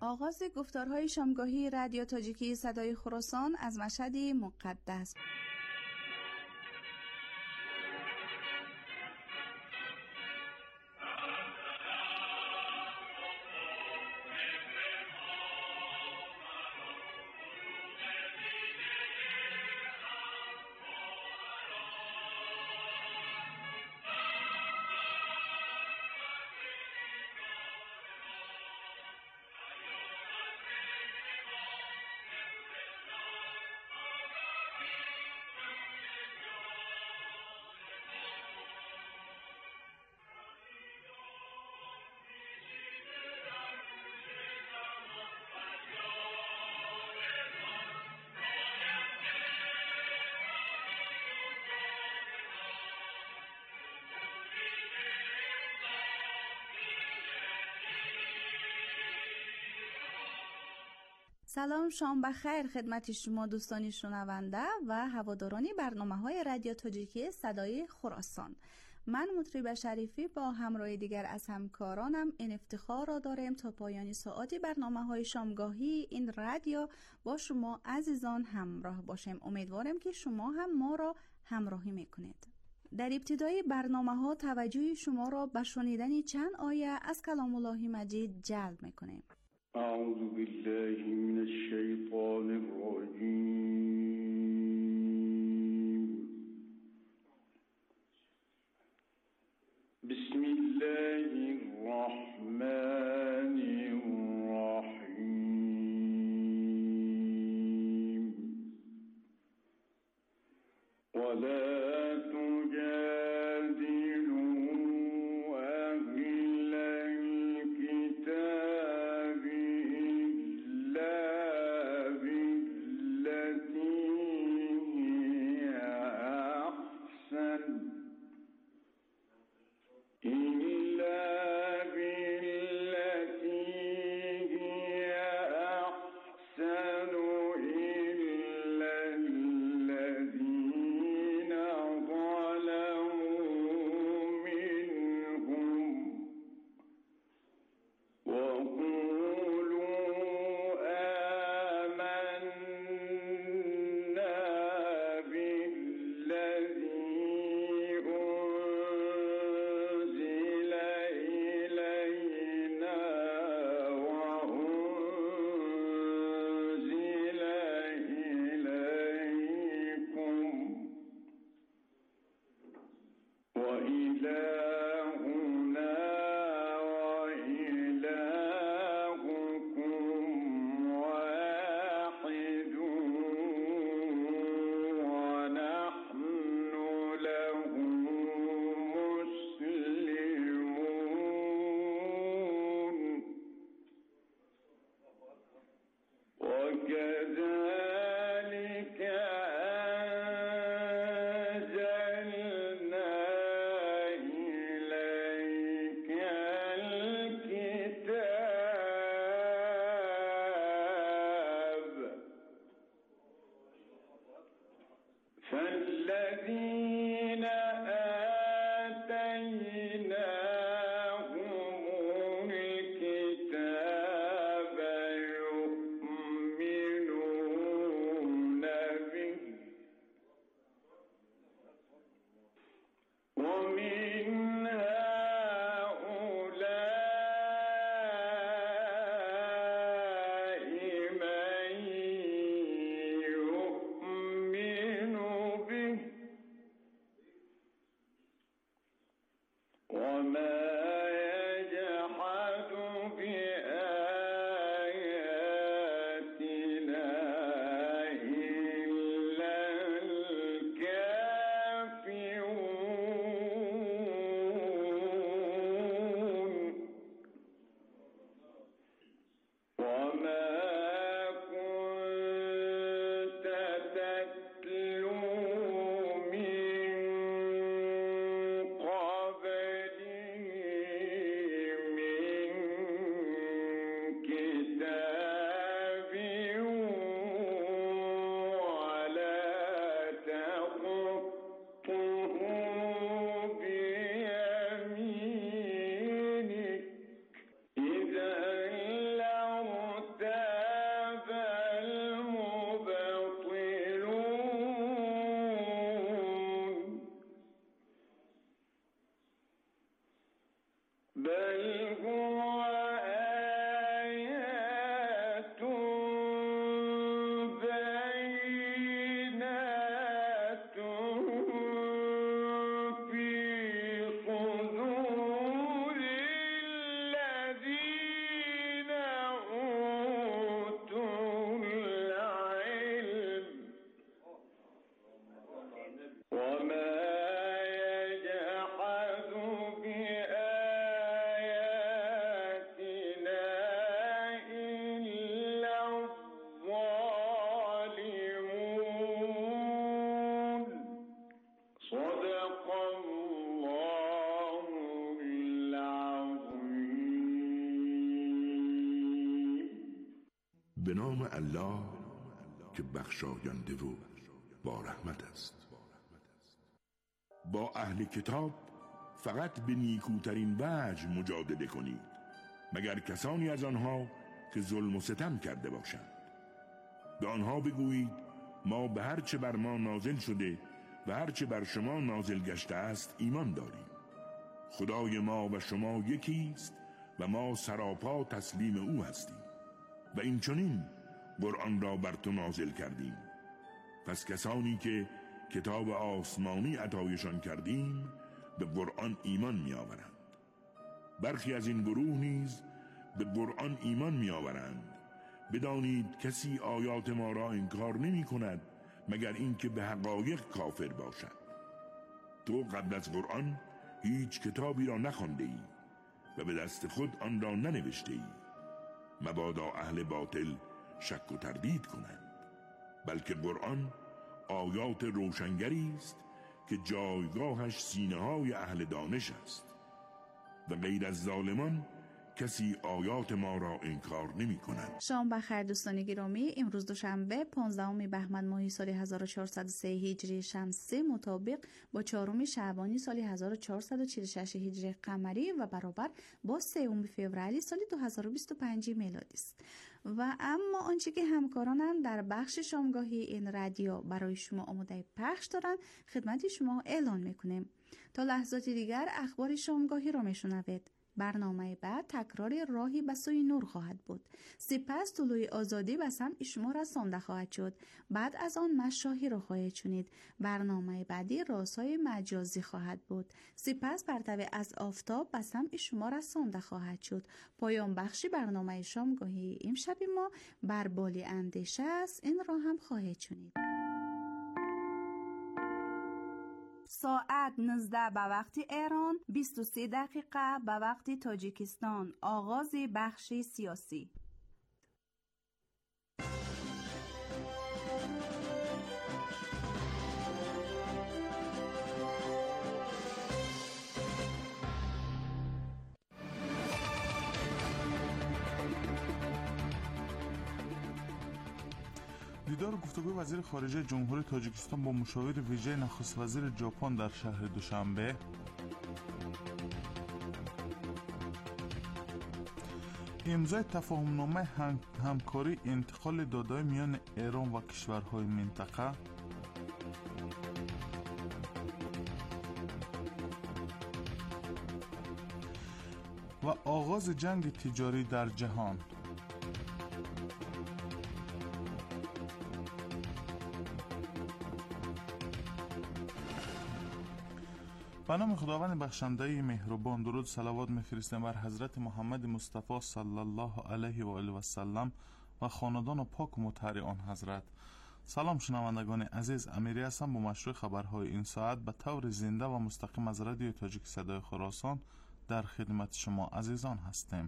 آغاز گفتارهای شامگاهی رادیو تاجیکی صدای خراسان از مشهد مقدس. سلام، شام بخیر خدمت شما دوستانی شنونده و هواداران برنامه‌های رادیو تاجیکی صدای خراسان. من مطرب شریفی با همراه دیگر از همکارانم این افتخار را داریم تا پایان ساعت برنامه‌های شامگاهی این رادیو با شما عزیزان همراه باشیم. امیدوارم که شما هم ما را همراهی میکنید. در ابتدای برنامه‌ها توجه شما را به شنیدن چند آیه از کلام الله مجید جلب میکنیم. أعوذ بالله من الشيطان الرجيم. بسم الله الرحمن الرحيم. ولا تجادلوا أهل الكتاب فالذين آتيناهم الكتاب يؤمنون به نام الله که بخشاینده و با رحمت است. با اهل کتاب فقط به نیکوترین وجه مجادله کنید، مگر کسانی از آنها که ظلم و ستم کرده باشند. به آنها بگویید ما به هر چه بر ما نازل شده و هر چه بر شما نازل گشته است ایمان داریم. خدای ما و شما یکی است و ما سراپا تسلیم او هستیم و این چنین قرآن را بر تو نازل کردیم. پس کسانی که کتاب آسمانی عطایشان کردیم به قرآن ایمان می آورند. برخی از این گروه نیز به قرآن ایمان می آورند. بدانید کسی آیات ما را انکار نمی کند مگر اینکه به حقایق کافر باشد. تو قبل از قرآن هیچ کتابی را نخوانده ای و به دست خود آن را ننوشته ای. مبادا اهل باطل شک و تردید کنند. بلکه قرآن آیات روشنگری است که جایگاهش سینه‌های اهل دانش است و غیر از ظالمان کسی آیات ما را انکار نمی کند. شام بخیر دوستان گرامی، امروز دوشنبه 15 بهمن ماه سال 1403 هجری شمسی مطابق با 4 شعبان سال 1446 هجری قمری و برابر با 3 فوریه سال 2025 میلادی است. و اما آنچه که همکارانم در بخش شامگاهی این رادیو برای شما آماده پخش دارند خدمت شما اعلان میکنیم. تا لحظات دیگر اخبار شامگاهی را میشنوید. برنامه بعد تکرار راهی به سوی نور خواهد بود. سپس طلوع آزادی به سمع شما رسانده خواهد شد. بعد از آن مشاهی را خواهید شنید. برنامه بعدی رازهای مجازی خواهد بود. سپس پرتو از آفتاب به سمع شما رسانده خواهد شد. پایان بخشی برنامه شامگاهی امشب ما بر بالی اندیشه است. این را هم خواهید شنید. ساعت 19 به وقت ایران، 23 دقیقه به وقت تاجیکستان. آغاز بخش سیاسی. دیدار و گفتگوی وزیر خارجه جمهوری تاجیکستان با مشاور ویژه نخست وزیر ژاپن در شهر دوشنبه، امضای تفاهمنامه همکاری انتقال داده‌های میان ایران و کشورهای منطقه، و آغاز جنگ تجاری در جهان. به نام خداوند بخشنده مهربان، درود صلوات می‌فرستیم بر حضرت محمد مصطفی صلی الله علیه و آله و سلم و خاندان و پاک و مطهر آن حضرت. سلام شنوندگان عزیز، امیری هستم با مشروع خبرهای این ساعت به طور زنده و مستقیم از رادیو تاجیک صدای خراسان در خدمت شما عزیزان هستیم.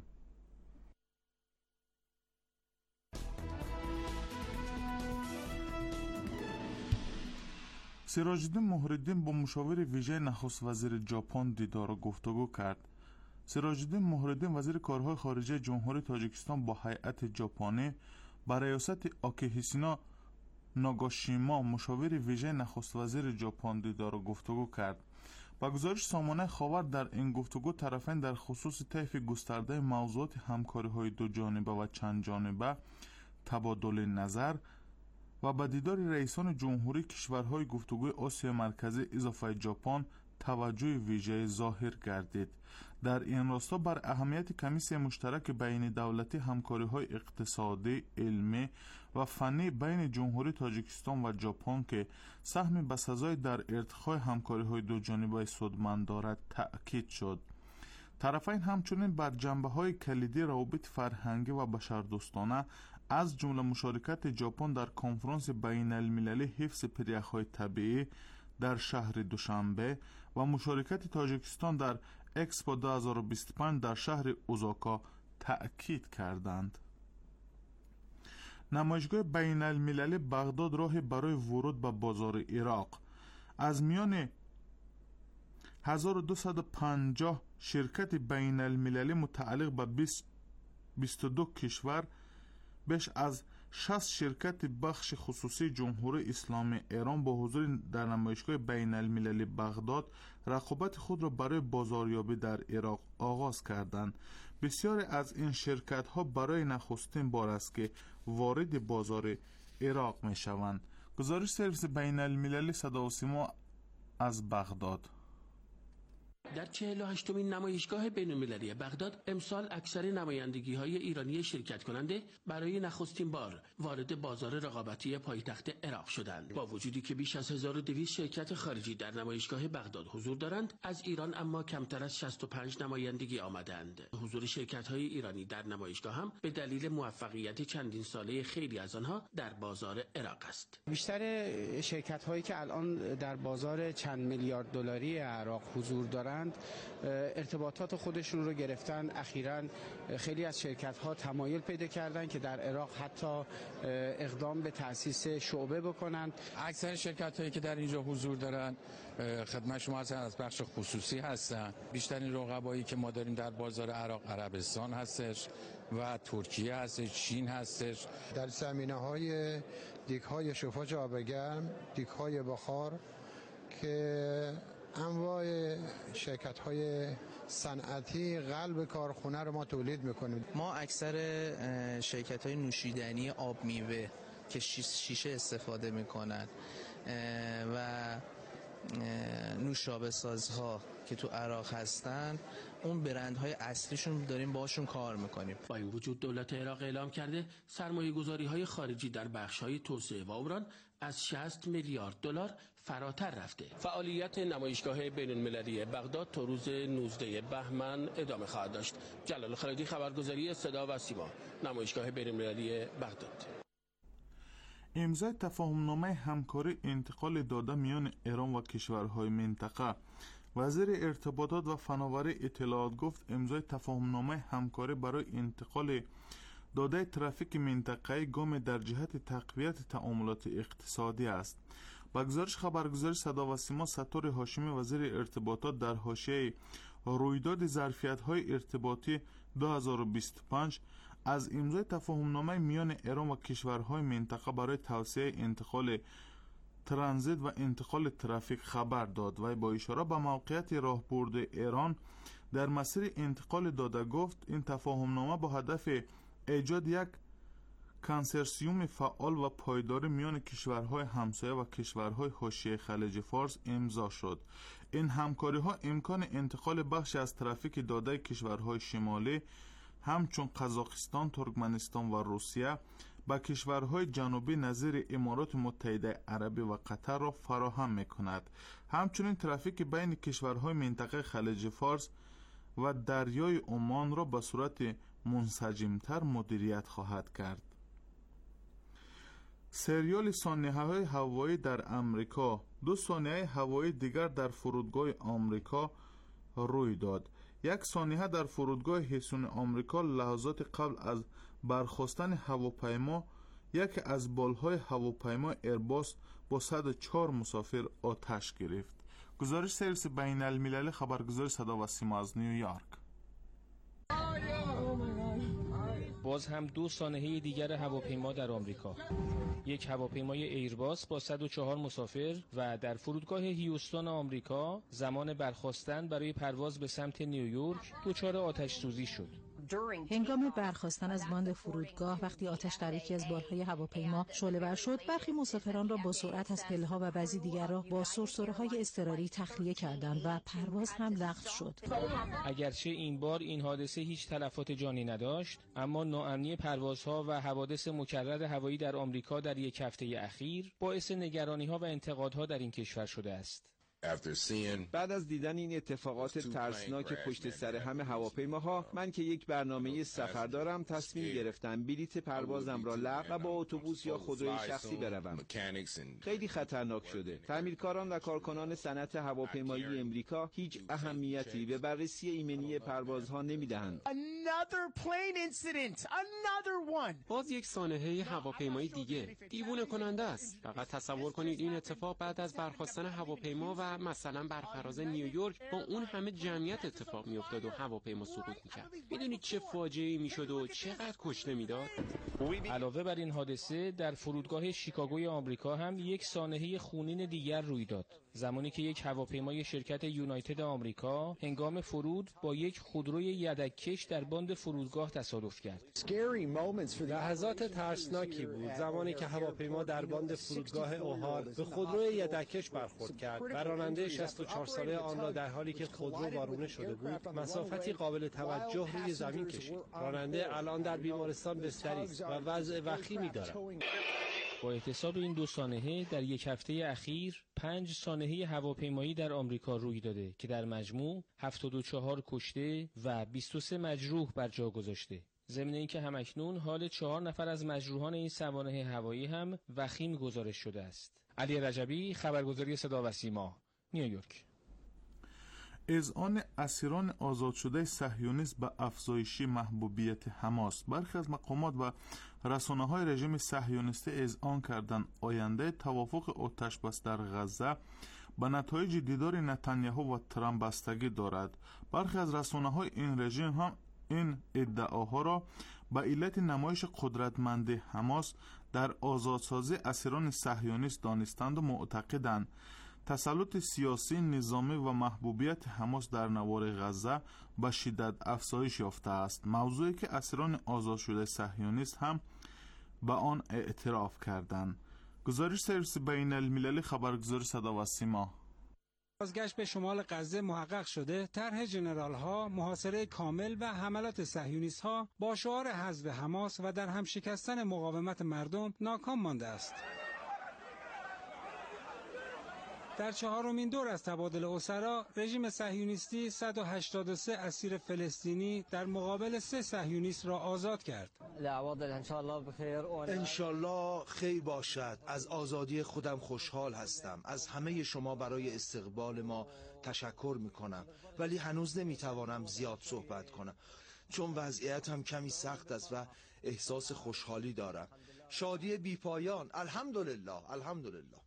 سراج‌الدین مهرالدین با مشاور ویژه نخست وزیر ژاپن دیدار و گفتگو کرد. سراج‌الدین مهرالدین وزیر کارهای خارجه جمهوری تاجیکستان با هیئت ژاپنی با ریاست آکیهیسینا ناگاشیما مشاور ویژه نخست وزیر ژاپن دیدار و گفتگو کرد. با گزارش سامانه خاور در این گفتگو طرفین در خصوص طیف گسترده موضوعات همکاری‌های دو جانبه و چند جانبه تبادل نظر و با دیدار رئیسان جمهوری کشورهای گفتگوی آسیا مرکزی اضافه ژاپن توجه ویژه ظاهر گردید. در این راستا بر اهمیت کمیسیون مشترک بین دولتی همکاری‌های اقتصادی، علمی و فنی بین جمهوری تاجیکستان و ژاپن که سهمی بسزای در ارتقای همکاری‌های دو جانبه سودمند دارد تأکید شد. طرفین همچنین بر جنبه‌های کلیدی روابط فرهنگی و بشردوستانه از جمله مشارکت ژاپن در کنفرانس بین المللی حفظ پریخ‌های طبیعی در شهر دوشنبه و مشارکت تاجیکستان در اکسپو 2025 در شهر اوزاکا تأکید کردند. نمایشگاه بین المللی بغداد راه برای ورود به بازار عراق از میان 1250 شرکت بین المللی متعلق به 22 کشور بیش از 60 شرکت بخش خصوصی جمهوری اسلامی ایران با حضور در نمایشگاه بین المللی بغداد رقابت خود را برای بازاریابی در عراق آغاز کردند. بسیاری از این شرکت ها برای نخستین بار است که وارد بازار عراق می شوند. گزارش سرویس بین المللی صدا و سیما از بغداد. در 48مین نمایشگاه بین‌المللی بغداد امسال اکثر نمایندگی‌های ایرانی شرکت کننده برای نخستین بار وارد بازار رقابتی پایتخت عراق شدند. با وجودی که بیش از 1200 شرکت خارجی در نمایشگاه بغداد حضور دارند، از ایران اما کمتر از 65 نمایندگی آمدند. حضور شرکت‌های ایرانی در نمایشگاه هم به دلیل موفقیت چندین ساله خیلی از آنها در بازار عراق است. بیشتر شرکت‌هایی که الان در بازار چند میلیارد دلاری عراق حضور دارند ارتباطات خودشون رو گرفتن. اخیراً خیلی از شرکت‌ها تمایل پیدا کردن که در عراق حتی اقدام به تأسیس شعبه بکنند. اکثر شرکت‌هایی که در اینجا حضور دارن خدمت شما از بخش خصوصی هستن. بیشترین رقبایی که ما داریم در بازار عراق عربستان هستش و ترکیه هستش، چین هستش. در زمینه‌های دیگ‌های شوفاژ آب گرم، دیگ‌های بخار که انواع شرکت‌های صنعتی قلب کارخونه رو ما تولید می‌کنیم. ما اکثر شرکت‌های نوشیدنی آب میوه که شیشه استفاده می‌کنن و نوشابه سازها که تو عراق هستن، اون برندهای اصلیشون داریم باشون کار میکنیم. با این وجود دولت عراق اعلام کرده سرمایه‌گذاری‌های خارجی در بخش‌های توسعه و عمران از 60 میلیارد دلار فراتر رفته. فعالیت نمایشگاه بین‌المللی بغداد تا روز 19 بهمن ادامه خواهد داشت. جلال خالدی، خبرگزاری صدا و سیما، نمایشگاه بین‌المللی بغداد. امضای تفاهمنامه همکاری انتقال داده میان ایران و کشورهای منطقه. وزیر ارتباطات و فناوری اطلاعات گفت امضای تفاهمنامه همکاری برای انتقال داده ترافیک منطقه‌ای گام در جهت تقویت تعاملات اقتصادی است. با گزارش خبرگزاری صدا و سیما، ستار هاشمی وزیر ارتباطات در حاشیه رویداد ظرفیت‌های ارتباطی 2025 از امضای تفاهمنامه میان ایران و کشورهای منطقه برای توسعه انتقال ترانزیت و انتقال ترافیک خبر داد و با اشاره به موقعیت راهبرد ایران در مسیر انتقال داده گفت این تفاهمنامه با هدف ایجاد یک کنسرسیوم فعال و پایدار میان کشورهای همسایه و کشورهای حاشیه خلیج فارس امضا شد. این همکاری ها امکان انتقال بخش از ترافیک داده کشورهای شمالی همچون قزاقستان، ترکمنستان و روسیه با کشورهای جنوبی نظیر امارات متحده عربی و قطر را فراهم می‌کند. همچنین ترافیک بین کشورهای منطقه خلیج فارس و دریای عمان را به صورت منسجمتر مدیریت خواهد کرد. سریال سانحه‌های هوایی در امریکا. 2 سانحه هوایی دیگر در فرودگاه آمریکا روی داد. یک سانحه در فرودگاه هیسون آمریکا لحظات قبل از برخاستن هواپیما یکی از بالهای هواپیما ایرباس با 104 مسافر آتش گرفت. گزارش سرویس بین المللی خبرگزاری صدا و سیما از نیویورک. باز هم 2 سانحه دیگر هواپیما در آمریکا. یک هواپیمای ایرباس با 104 مسافر و در فرودگاه هیوستون آمریکا زمان برخاستن برای پرواز به سمت نیویورک دچار آتش سوزی شد. هنگام برخاستن از باند فرودگاه وقتی آتش در یکی از بالهای هواپیما شعله‌ور شد، برخی مسافران را با سرعت از پله‌ها و بعضی دیگر را با سرسره‌های اضطراری تخلیه کردند و پرواز هم لغو شد. اگرچه این بار این حادثه هیچ تلفات جانی نداشت، اما ناامنی پروازها و حوادث مکرر هوایی در آمریکا در یک هفته اخیر باعث نگرانی‌ها و انتقادها در این کشور شده است. بعد از دیدن این اتفاقات ترسناک پشت سر هم هواپیماها، من که یک برنامه سفر دارم تصمیم گرفتم بلیط پروازم را لغو و با اتوبوس یا خودروی شخصی بروم. خیلی خطرناک شده. تعمیرکاران و کارکنان صنعت هواپیمایی امریکا هیچ اهمیتی به بررسی ایمنی پروازها نمیدهند. باز یک سانحه هواپیمای دیگه. دیوونه کننده است. فقط تصور کنید این اتفاق بعد از برخاستن هواپیما و و مثلا بر فراز نیویورک با اون همه جمعیت اتفاق میافتاد و هواپیما سقوط میکرد. میدونید چه فاجعه‌ای میشد و چقدر کشته میداد؟ علاوه بر این حادثه در فرودگاه شیکاگوی آمریکا هم یک سانحه خونین دیگر روی داد، زمانی که یک هواپیمای شرکت یونایتد آمریکا هنگام فرود با یک خودروی یدک‌کش در باند فرودگاه تصادف کرد. لحظات ترسناکی بود زمانی که هواپیما در باند فرودگاه اوهار به خودروی یدک‌کش برخورد کرد و راننده 64 ساله آن را در حالی که خودرو وارونه شده بود مسافتی قابل توجه روی زمین کشید. راننده الان در بیمارستان بستری است و وضع وخیمی دارد. با احتساب این دو سانحه در یک هفته اخیر 5 سانحه هواپیمایی در آمریکا روی داده که در مجموع 74 کشته و 23 مجروح بر جا گذاشته. ضمن اینکه همکنون حال 4 نفر از مجروحان این سوانح هوایی هم وخیم گزارش شده است. علی رجبی، خبرگزاری صدا و سیما، نیویورک. اذعان اسیران آزاد شده صهیونیست به افزایشی محبوبیت حماس. برخی از مقامات و رسانه‌های رژیم صهیونیستی اذعان کردند آینده توافق آتش بس در غزه به نتایج دیدار نتانیاهو و ترامپ بستگی دارد. برخی از رسانه‌های این رژیم هم این ادعاها را به علت نمایش قدرتمندی حماس در آزادسازی اسیران صهیونیست دانستند و معتقدند تسلط سیاسی، نظامی و محبوبیت حماس در نوار غزه به شدت افزایش یافته است، موضوعی که اسیران آزاد شده صهیونیست هم به آن اعتراف کردند. گزارش سرویس بین المللی خبرگزاری صدا و سیما. بازگشت به شمال غزه محقق شده، طرح ژنرال ها، محاصره کامل و حملات صهیونیست ها با شعار حذف حماس و در هم شکستن مقاومت مردم ناکام مانده است. در 4مین دور از تبادل اسرا، رژیم صهیونیستی 183 اسیر فلسطینی در مقابل 3 صهیونیست را آزاد کرد. انشالله خیر باشد. از آزادی خودم خوشحال هستم. از همه شما برای استقبال ما تشکر میکنم، ولی هنوز نمیتوانم زیاد صحبت کنم چون وضعیتم کمی سخت است و احساس خوشحالی دارم. شادی بیپایان. الحمدلله الحمدلله.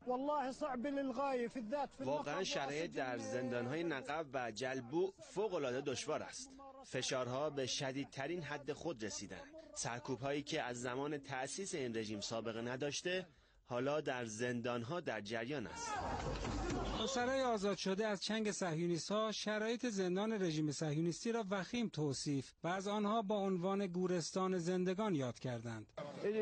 واقعا شرایط در زندانهای نقب و جلبو فوق‌العاده دشوار است. فشارها به شدیدترین حد خود رسیدند. سرکوب‌هایی که از زمان تأسیس این رژیم سابقه نداشته حالا در زندانها در جریان است. اسرای آزاد شده از چنگ صهیونیست‌ها شرایط زندان رژیم صهیونیستی را وخیم توصیف و از آنها با عنوان گورستان زندگان یاد کردند.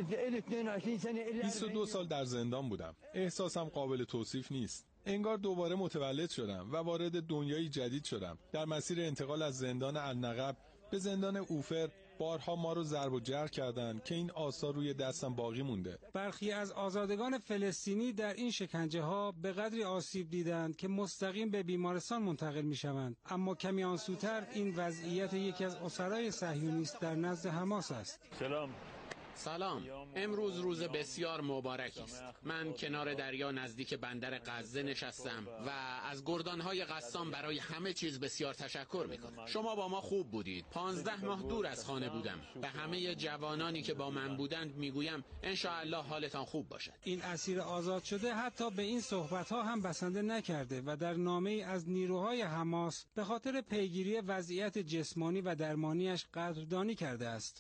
22 سال در زندان بودم. احساسم قابل توصیف نیست. انگار دوباره متولد شدم و وارد دنیایی جدید شدم. در مسیر انتقال از زندان النقب به زندان اوفر بارها ما رو ضرب و جرح کردند که این آثار روی دستم باقی مونده. برخی از آزادگان فلسطینی در این شکنجه ها به قدری آسیب دیدند که مستقیم به بیمارستان منتقل می شوند. اما کمی آنسوتر این وضعیت یکی از اسرای صهیونیست در نزد حماس است. سلام. امروز روز بسیار مبارکی است. من کنار دریا نزدیک بندر غزه نشستم و از گردانهای قسام برای همه چیز بسیار تشکر میکنم. شما با ما خوب بودید. 15 ماه دور از خانه بودم. به همه جوانانی که با من بودند میگویم انشاءالله حالتان خوب باشد. این اسیر آزاد شده حتی به این صحبت‌ها هم بسنده نکرده و در نامه‌ای از نیروهای حماس به خاطر پیگیری وضعیت جسمانی و درمانیش قدردانی کرده است.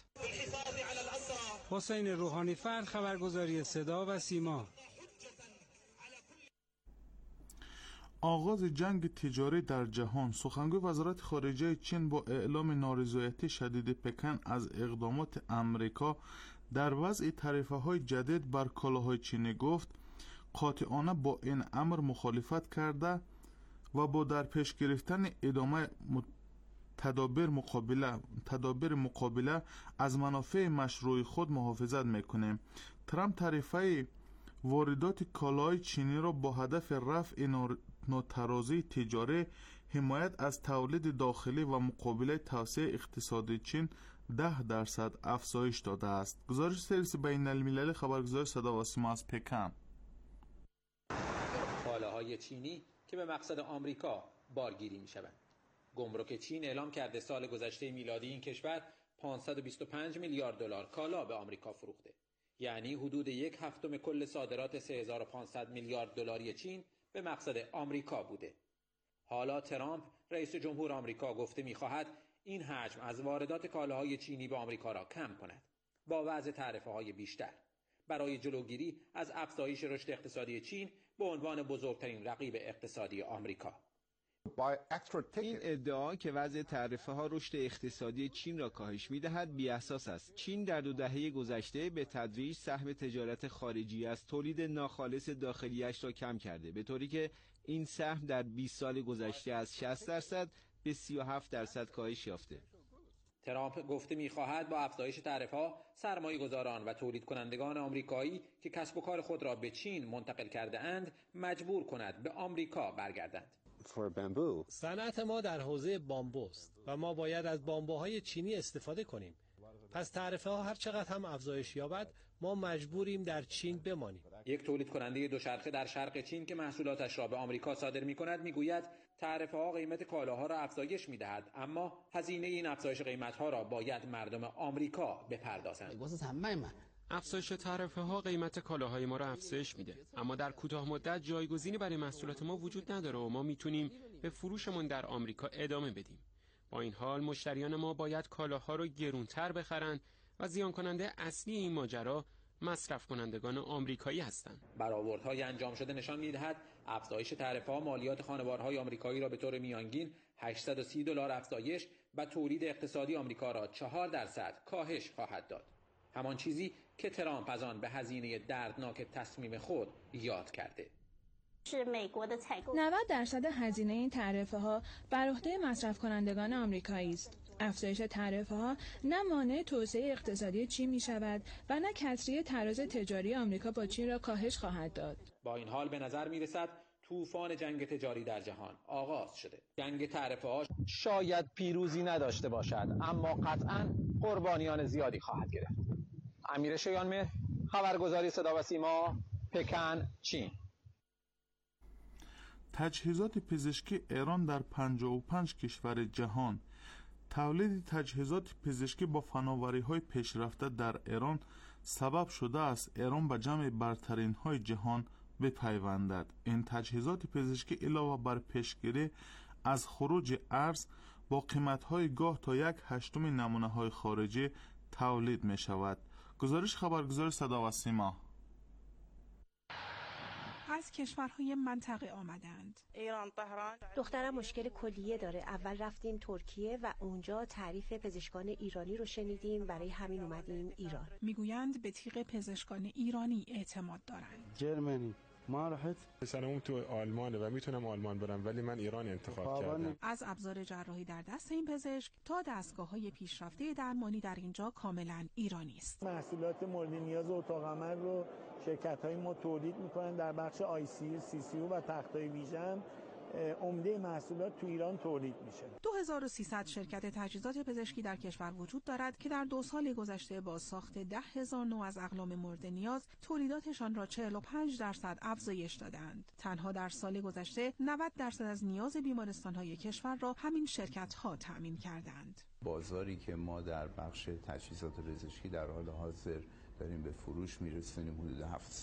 حسین روحانی فرد، خبرگزاری صدا و سیما. آغاز جنگ تجاری در جهان. سخنگوی وزارت خارجه چین با اعلام نارضایتی شدید پکن از اقدامات امریکا در وضع تعرفه‌های جدید بر کالاهای چینی گفت قاطعانه با این امر مخالفت کرده و با در پیش گرفتن ادامه تدابیر مقابله از منافع مشروع خود محافظت میکنیم. ترامپ تعرفه واردات کالای چینی را با هدف رفع ناترازی تجاری، حمایت از تولید داخلی و مقابله توسعه اقتصادی چین 10% افزایش داده است. گزارش سرویس بین المللی خبرگزاری صدا و سیما از پکن. کالاهای چینی که به مقصد آمریکا بارگیری می شوند. گمرک چین اعلام کرده سال گذشته میلادی این کشور 525 میلیارد دلار کالا به آمریکا فروخته. یعنی حدود 1/7 کل صادرات 3500 میلیارد دلاری چین به مقصد آمریکا بوده. حالا ترامپ رئیس جمهور آمریکا گفته می‌خواهد این حجم از واردات کالاهای چینی به آمریکا را کم کند با وضع تعرفه‌های بیشتر برای جلوگیری از افزایش رشد اقتصادی چین به عنوان بزرگترین رقیب اقتصادی آمریکا. این ادعا که وضع تعرفه ها رشد اقتصادی چین را کاهش می‌دهد بی‌اساس است. چین در 2 دهه گذشته به تدریج سهم تجارت خارجی از تولید ناخالص داخلیش را کم کرده، به طوری که این سهم در 20 سال گذشته از 60% به 37% کاهش یافته. ترامپ گفته می‌خواهد با افزایش تعرفه‌ها سرمایه‌گذاران و تولید کنندگان آمریکایی که کسب و کار خود را به چین منتقل کرده اند مجبور کند به آمریکا برگردند. صنعت ما در حوزه بامبوست و ما باید از بامبوهای چینی استفاده کنیم. پس تعرفه ها هر چقدر هم افزایش یابد ما مجبوریم در چین بمانیم. یک تولید کننده دوچرخه در شرق چین که محصولاتش را به آمریکا صادر می‌کند می‌گوید تعرفه ها قیمت کالاها را افزایش می‌دهد، اما هزینه این افزایش قیمت‌ها را باید مردم آمریکا بپردازند. افزایش تعرفه ها قیمت کالاهای ما را افزایش میده، اما در کوتاه مدت جایگزینی برای محصولات ما وجود نداره و ما میتونیم به فروشمون در آمریکا ادامه بدیم. با این حال مشتریان ما باید کالاها رو گرونتر بخرن و زیان کننده اصلی این ماجرا مصرف کنندگان آمریکایی هستند. برآوردهای انجام شده نشان می‌دهد افزایش تعرفه‌ها مالیات خانوارهای آمریکایی را به طور میانگین $830 افزایش و تولید اقتصادی آمریکا را 4% کاهش خواهد داد. همان چیزی که ترامپ از آن به هزینه دردناک تصمیم خود یاد کرده. 90% هزینه این تعرفه ها بر عهده مصرف کنندگان آمریکایی است. افزایش تعرفه ها نه مانع توسعه اقتصادی چین می شود و نه کسری تراز تجاری آمریکا با چین را کاهش خواهد داد. با این حال به نظر می رسد طوفان جنگ تجاری در جهان آغاز شده. جنگ تعرفه ها شاید پیروزی نداشته باشد، اما قطعاً قربانیان زیادی خواهد گرفت. امیر شایانمهر، خبرگزاری صدا و سیما، پکن، چین. تجهیزات پزشکی ایران در 55 کشور جهان. تولید تجهیزات پزشکی با فناوری‌های پیشرفته در ایران سبب شده است ایران به جمع برترین‌های جهان بپیوندد. این تجهیزات پزشکی علاوه بر پیشگیری از خروج ارز با قیمت‌های گاه تا 1/8 نمونه‌های خارجی تولید می‌شود. گزارش خبرگزاری صدا و سیما. از کشورهای منطقه آمدند. ایران طهران. دخترم مشکل کلیه داره. اول رفتیم ترکیه و اونجا تعریف پزشکان ایرانی رو شنیدیم، برای همین اومدیم ایران. میگویند به تیغ پزشکان ایرانی اعتماد دارند. جرمنی ما رحت سنم تو آلمانه و میتونم آلمان برم، ولی من ایران انتخاب کردم. از ابزار جراحی در دست این پزشک تا دستگاه‌های پیشرفته درمانی در اینجا کاملا ایرانی است. محصولات مورد نیاز اتاق عمل رو شرکت‌های ما تولید می‌کنن در بخش ICU، CCU و تخت‌های ویژن. عمده محصولات تو ایران تولید میشه. 2300 شرکت تجهیزات پزشکی در کشور وجود دارد که در 2 سال گذشته با ساخت 10,000 نوع از اقلام مورد نیاز تولیداتشان را 45% افزایش دادند. تنها در سال گذشته 90% از نیاز بیمارستان‌های کشور را همین شرکت‌ها تأمین کردند. بازاری که ما در بخش تجهیزات پزشکی در حال حاضر داریم به فروش میرسونیم حدود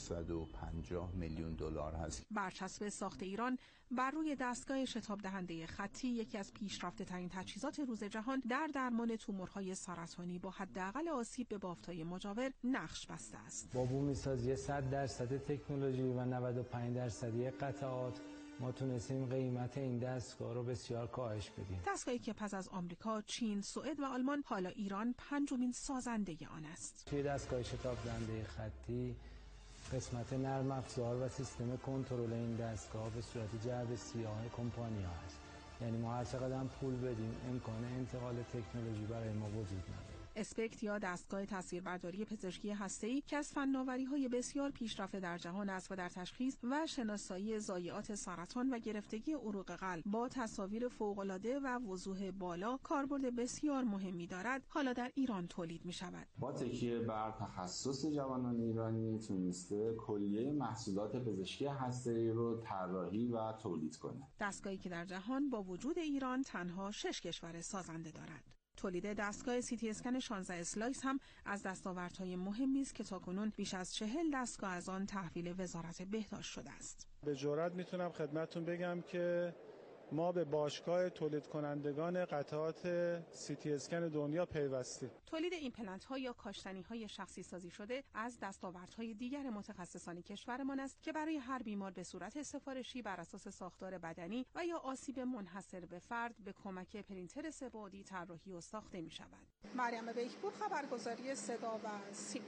750 میلیون دلار هست. برچسب ساخت ایران بر روی دستگاه شتاب دهنده خطی، یکی از پیشرفته ترین تجهیزات روز جهان در درمان تومورهای سرطانی با حداقل آسیب به بافت‌های مجاور نقش بسته است. با بومی‌سازی 100% تکنولوژی و 95% قطعات ما تونستیم قیمت این دستگاه رو بسیار کاهش بدیم. دستگاهی که پس از آمریکا، چین، سوئد و آلمان حالا ایران 5مین سازنده آن است. توی دستگاه شتاب دهنده خطی قسمت نرم افزار و سیستم کنترل این دستگاه به صورت جعبه سیاه کمپانی‌ها است. یعنی ما هر چقدر هم پول بدیم امکان انتقال تکنولوژی برای ما وجود نداره. اسپکت یا دستگاه تصویربرداری پزشکی هسته‌ای که از فناوری‌های بسیار پیشرفته در جهان است و در تشخیص و شناسایی ضایعات سرطان و گرفتگی عروق قلب با تصاویر فوق‌العاده و وضوح بالا کاربرد بسیار مهمی دارد، حالا در ایران تولید می‌شود. با تکیه بر تخصص جوانان ایرانی تونسته کلیه محصولات پزشکی هسته‌ای رو طراحی و تولید کنه. دستگاهی که در جهان با وجود ایران تنها 6 کشور سازنده دارد: تولید دستگاه CT اسکن 16 اسلایس هم از دستاوردهای مهمی است که تاکنون بیش از 40 دستگاه از آن تحویل وزارت بهداشت شده است. به جرئت میتونم خدمتتون بگم که ما به باشگاه تولید کنندگان قطعات CT اسکن دنیا پیوستیم. تولید ایمپلنت‌ها یا کاشتنی‌های شخصی سازی شده از دستاوردهای دیگر متخصصان کشورمان است که برای هر بیمار به صورت سفارشی بر اساس ساختار بدنی و یا آسیب منحصر به فرد به کمک پرینتر سه‌بعدی طراحی و ساخته می‌شود. مریم بیکپور، خبرگزاری صدا و سیما.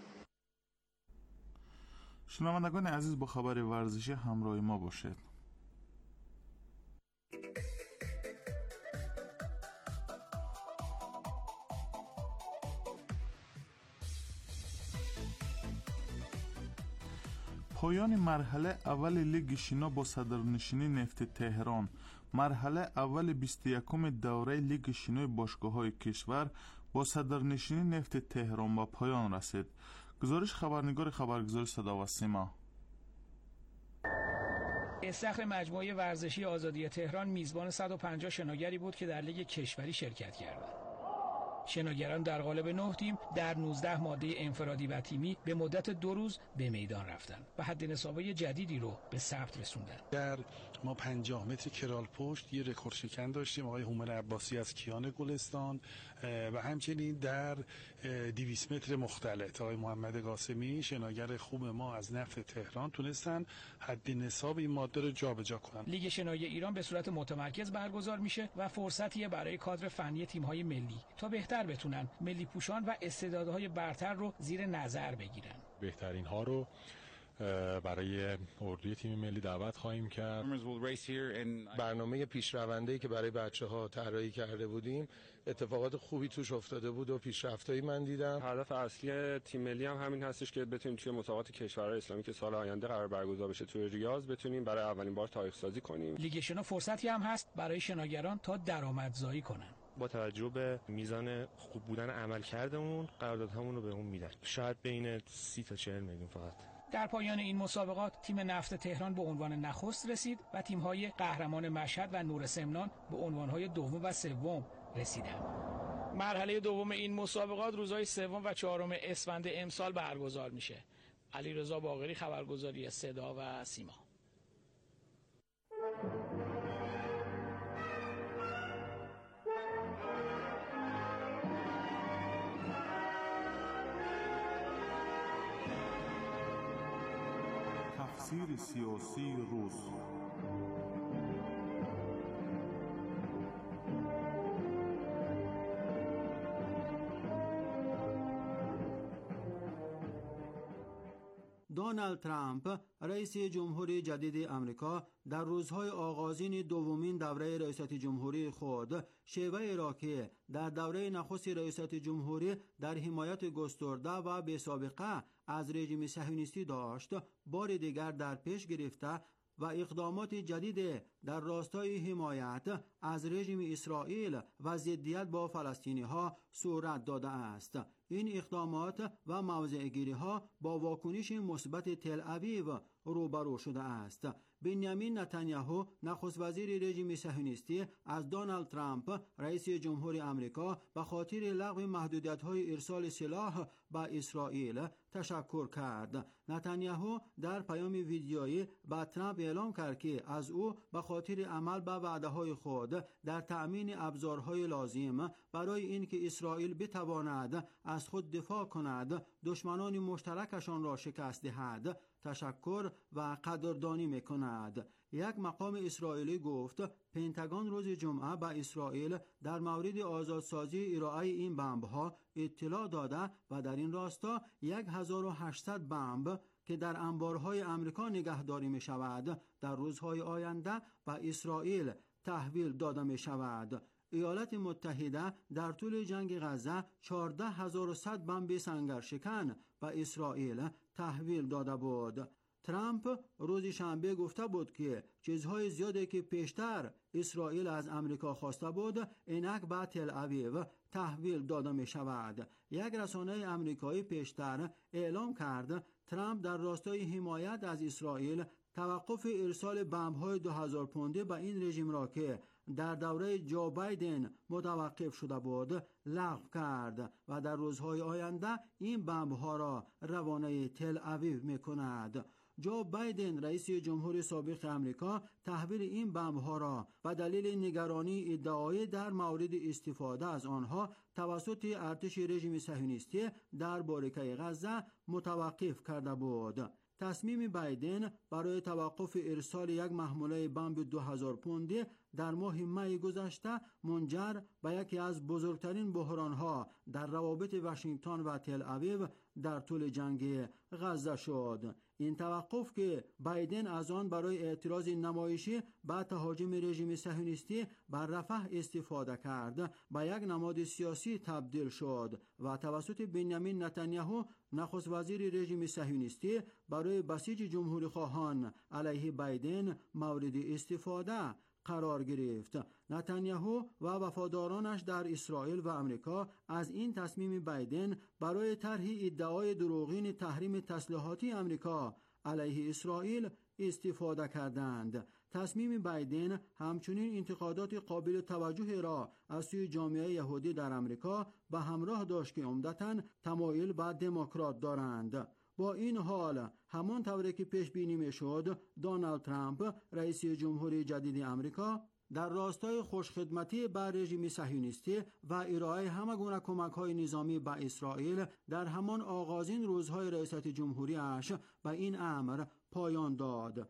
شنوندگان عزیز، با خبر ورزشی همراه ما باشید. پایان مرحله اول لیگ شنا با صدرنشینی نفت تهران. مرحله اول 21 دوره لیگ شنای باشگاه‌های کشور با صدرنشینی نفت تهران به پایان رسید. گزارش خبرنگار خبرگزاری صدا و سیما. استخر مجموعه ورزشی آزادی تهران میزبان 150 شناگری بود که در لیگ کشوری شرکت کردند. شناگران در قالب 9 تیم در 19 ماده انفرادی و تیمی به مدت 2 روز به میدان رفتند و حد نصابه جدیدی رو به ثبت رسوندند. در ما 50 متر کرال پشت یه رکورد شکن داشتیم، آقای هومن عباسی از کیان گلستان، و همچنین در 200 متر مختلط آقای محمد قاسمی شناگر خوب ما از نفت تهران تونستن حد نصاب این ماده رو جابجا کنن. لیگ شنای ایران به صورت متمرکز برگزار میشه و فرصتیه برای کادر فنی تیم‌های ملی تا بهتر بتونن ملی پوشان و استعدادهای برتر رو زیر نظر بگیرن. بهترین ها رو برای اردوی تیم ملی دعوت خواهیم کرد. برنامه پیشرونده‌ای که برای بچه‌ها طراحی کرده بودیم اتفاقات خوبی توش افتاده بود و پیشرفتایی من دیدم. هدف اصلی تیم ملی هم همین هستش که بتونیم توی مسابقات کشورهای اسلامی که سال آینده قرار برگزار بشه توی ریاض بتونیم برای اولین بار تاریخ سازی کنیم. لیگ شنا فرصتی هم هست برای شناگران تا درآمدزایی کنن. با توجه به میزان خوب بودن عملکردمون قراردادهامون رو بهمون میدن. شاید بین 30 تا 40 میلیون فقط. در پایان این مسابقات تیم نفت تهران به عنوان نخست رسید و تیم‌های قهرمان مشهد و نور سمنان به عنوان‌های دوم و سوم رسیدند. مرحله دوم این مسابقات روزهای 3 و 4 اسفند امسال برگزار میشه. علیرضا باقری، خبرگزاری صدا و سیما. تفسیر سیاسی روز. دونالد ترامپ رئیس جمهوری جدید آمریکا در روزهای آغازین دومین دوره ریاست جمهوری خود شیوه را که در دوره نخست ریاست جمهوری در حمایت گسترده و بی‌سابقه از رژیم صهیونیستی داشت بار دیگر در پیش گرفته و اقدامات جدید در راستای حمایت از رژیم اسرائیل و ضدیت با فلسطینی‌ها صورت داده است. این اقدامات و موضع‌گیری‌ها با واکنش مثبت تل اویو روبرو شده است. بنیامین نتانیاهو نخست وزیر رژیم صهیونیستی از دونالد ترامپ رئیس جمهور آمریکا به خاطر لغو محدودیت‌های ارسال سلاح به اسرائیل تشکر کرد. نتانیاهو در پیام ویدیویی به ترامپ اعلام کرد که از او به خاطر عمل به وعده‌های خود در تأمین ابزارهای لازم برای اینکه اسرائیل بتواند از خود دفاع کند دشمنان مشترکشان را شکست دهد تشکر و قدردانی می‌کند. یک مقام اسرائیلی گفت پنتاگون روز جمعه به اسرائیل در مورد آزادسازی ارائه این بمب‌ها اطلاع داده و در این راستا 1800 بمب که در انبارهای آمریکا نگهداری می‌شود در روزهای آینده به اسرائیل تحویل داده می‌شود. ایالات متحده در طول جنگ غزه 14100 بمب سنگرشکن به اسرائیل تحویل داده بود. ترامپ روز شنبه گفته بود که چیزهای زیادی که پیشتر اسرائیل از آمریکا خواسته بود اینک به تل اویو تحویل داده می شود. یک رسانه آمریکایی پیشتر اعلام کرد ترامپ در راستای حمایت از اسرائیل توقف ارسال بمب‌های 2000 پونده به این رژیم را که در دوره جو بایدن متوقف شده بود لغو کرد و در روزهای آینده این بمب‌ها را روانه تل آویو می‌کند. جو بایدن رئیس جمهور سابق آمریکا تحویل این بمب‌ها را به دلیل نگرانی ادعای در مورد استفاده از آنها توسط ارتش رژیم صهیونیستی در باریکه غزه متوقف کرده بود. تصمیم بایدن برای توقف ارسال یک محموله بمب 2000 پوندی در ماه می گذشته منجر به یکی از بزرگترین بحران‌ها در روابط واشنگتن و تل آویو در طول جنگ غزه شد. این توقف که بایدن از آن برای اعتراض نمایشی به تهاجم رژیم صهیونیستی بر رفح استفاده کرد به یک نماد سیاسی تبدیل شد و توسط بنیامین نتانیاهو نخست وزیر رژیم صهیونیستی برای بسیج جمهوری خواهان علیه بایدن مورد استفاده قرار گرفت. نتانیاهو و وفادارانش در اسرائیل و آمریکا از این تصمیم بایدن برای طرح ادعای دروغین تحریم تسلیحاتی آمریکا علیه اسرائیل استفاده کردند. تصمیم بایدن همچنین انتقادات قابل توجه را از سوی جامعه یهودی در آمریکا به همراه داشت که عمدتاً تمایل به دموکرات دارند. با این حال همان طوری که پیش بینی میشد دونالد ترامپ رئیس جمهوری جدید آمریکا در راستای خوشخدمتی به رژیم صهیونیستی و ارائه همه گونه کمک‌های نظامی به اسرائیل در همان آغازین روزهای ریاست جمهوریش به این امر پایان داد.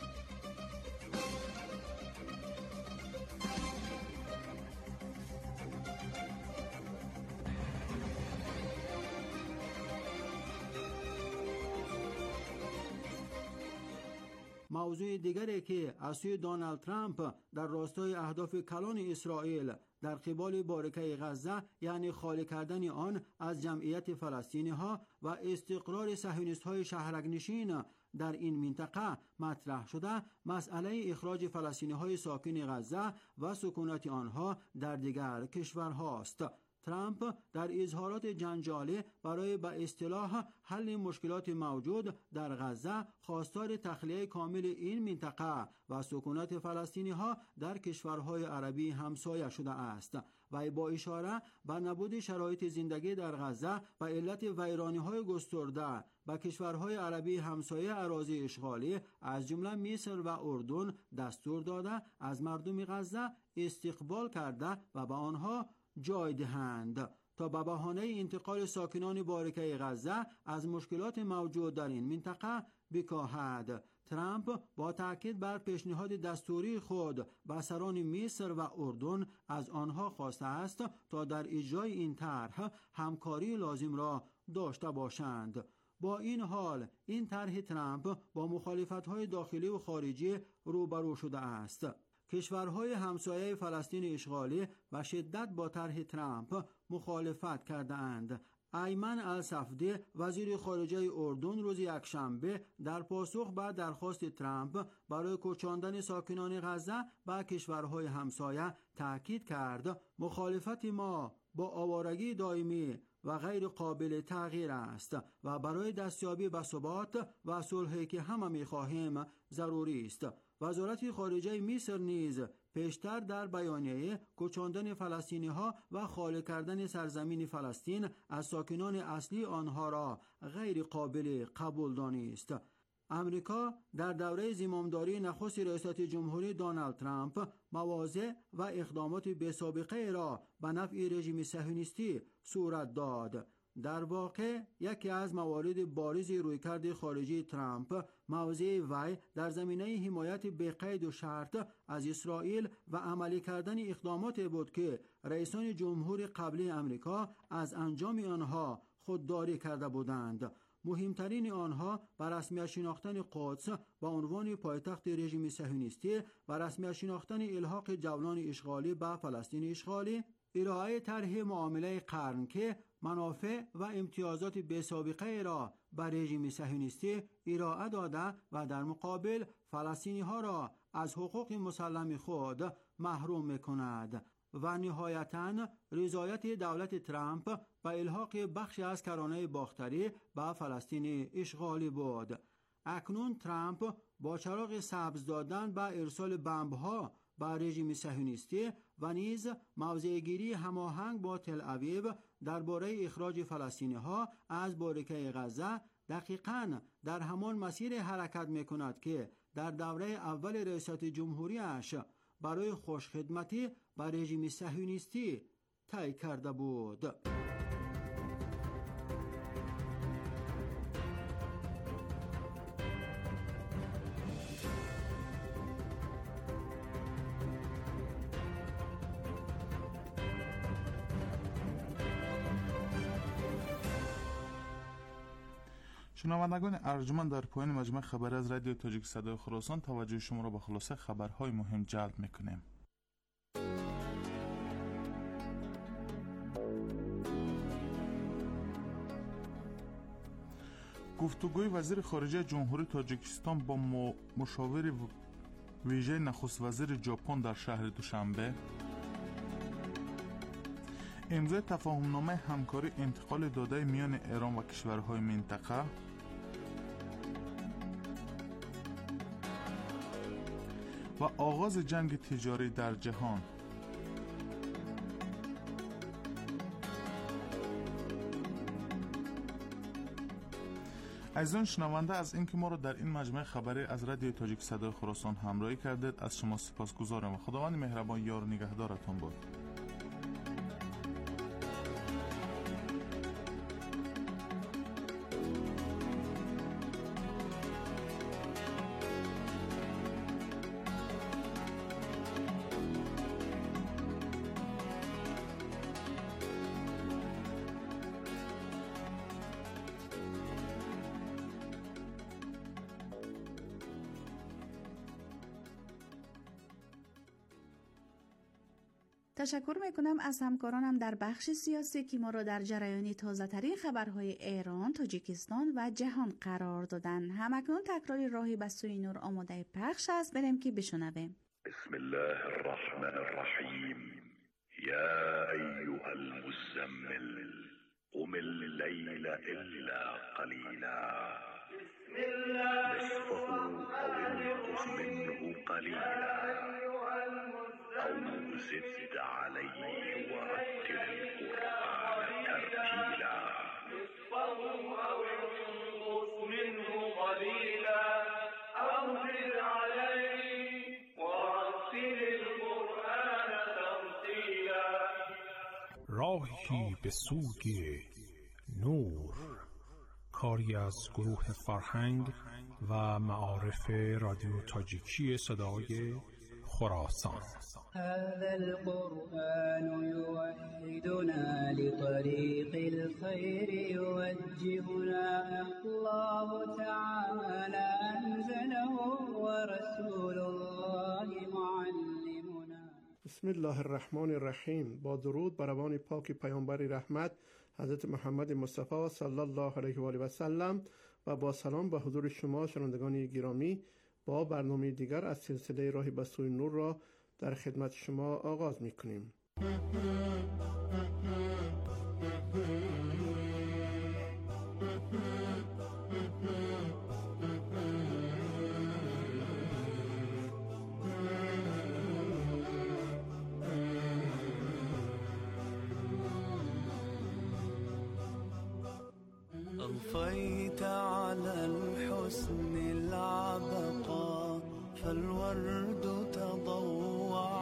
موضوع دیگری که از سوی دونالد ترامپ در راستای اهداف کلان اسرائیل در قبال باریکه غزه یعنی خالی کردن آن از جمعیت فلسطینی ها و استقرار صهیونیست های شهرک نشین در این منطقه مطرح شده مسئله اخراج فلسطینی های ساکن غزه و سکونت آنها در دیگر کشورهاست. ترامپ در اظهارات جنجالی برای به اصطلاح حل مشکلات موجود در غزه خواستار تخلیه کامل این منطقه و سکونت فلسطینی ها در کشورهای عربی همسایه شده است و با اشاره به نبود شرایط زندگی در غزه و علت ویرانی های گسترده به کشورهای عربی همسایه اراضی اشغالی از جمله مصر و اردن دستور داده از مردم غزه استقبال کرده و به آنها جای دهند تا به بهانه انتقال ساکنان باریکه غزه از مشکلات موجود در این منطقه بکاهد. ترامپ با تاکید بر پیشنهاد دستوری خود به سران مصر و اردن از آنها خواسته است تا در اجرای این طرح همکاری لازم را داشته باشند. با این حال این طرح ترامپ با مخالفت‌های داخلی و خارجی روبرو شده است. کشورهای همسایه فلسطین اشغالی و شدت با طرح ترامپ مخالفت کرده اند. ایمن الصفدی وزیر خارجه اردن روز یکشنبه در پاسخ به درخواست ترامپ برای کوچاندن ساکنان غزه به کشورهای همسایه تاکید کرد مخالفت ما با آوارگی دائمی و غیر قابل تغییر است و برای دستیابی به ثبات و صلحی که همه می‌خواهیم ضروری است. وزارت خارجه مصر نیز پیشتر در بیانیه کوچاندن فلسطینی‌ها و خالی کردن سرزمین فلسطین از ساکنان اصلی آنها را غیر قابل قبول دانست. امریکا در دوره زمامداری نخست ریاست جمهوری دونالد ترامپ مواضع و اقدامات بی‌سابقه را به نفع رژیم صهیونیستی صورت داد. در واقع یکی از موارد بارز رویکرد خارجی ترامپ موضع وی در زمینه حمایت بی قید و شرط از اسرائیل و عملی کردن اقدامات بود که رئیسان جمهور قبلی امریکا از انجام آنها خودداری کرده بودند. مهمترین آنها بر رسمیت شناختن قدس به عنوان پایتخت رژیم صهیونیستی و رسمیت شناختن الحاق جولان اشغالی به فلسطین اشغالی، ارائه طرح معامله قرن که منافع و امتیازات بی‌سابقه را به رژیم صهیونیستی ارائه داده و در مقابل فلسطینی ها را از حقوق مسلم خود محروم می‌کند و نهایتاً رضایت دولت ترامپ به الحاق بخشی از کرانه باختری به فلسطین اشغالی بود. اکنون ترامپ با چراغ سبز دادن به ارسال بمب‌ها با رژیم صهیونیستی و نیز موضع‌گیری هماهنگ با تل اویو درباره اخراج فلسطینی‌ها از باریکه غزه دقیقاً در همان مسیر حرکت می‌کند که در دوره اول ریاست جمهوریش برای خوشخدمتی با رژیم صهیونیستی طی کرده بود. شنوندگان ارجمند، در پایان مجموعه خبری از رادیو تاجیک صدای خراسان توجه شما را به خلاصه خبرهای مهم جلب میکنیم. گفتگوی وزیر خارجه جمهوری تاجیکستان با مشاور ویژه نخست وزیر ژاپن در شهر دوشنبه، امضای تفاهمنامه همکاری انتقال داده میان ایران و کشورهای منطقه، و آغاز جنگ تجاری در جهان. عزیزان شنونده، از اینکه ما را در این مجموعه خبری از رادیو تاجیک صدای خراسان همراهی کردید از شما سپاسگزارم و خداوند مهربان یار و نگهدارتان باد. تشکر میکنم از همکارانم در بخش سیاسی که ما را در جریان تازه‌ترین خبرهای ایران، تاجیکستان و جهان قرار دادن. همکنون تکراری راهی به سوی نور آماده پخش است، بریم که بشنویم. بسم الله الرحمن الرحیم. یا ایها المزمل قم الليل الا قلیلا نصفه او انقص منه قلیلا أو زد عليه ورتل القرآن ترتيلا نصفه أو انقص منه قليلا أو زد عليه ورتل القرآن ترتيلا. راهی به سوی نور، کاری از گروه فرهنگ و معارف رادیو تاجیکی صدای خراسان. هذا القرآن يوحدنا لطريق الخير يوجهنا الله تعالى أنزله ورسول الله معلمنا. بسم الله الرحمن الرحیم. با درود بر روان پاک پیامبر رحمت حضرت محمد مصطفی صلی الله علیه و آله و سلم و با سلام به حضور شما شنوندگان گرامی، با برنامه دیگر از سلسله راهی به سوی نور را در خدمت شما آغاز می‌کنیم. أضفيت على الحسن العبقى فالورد تضوع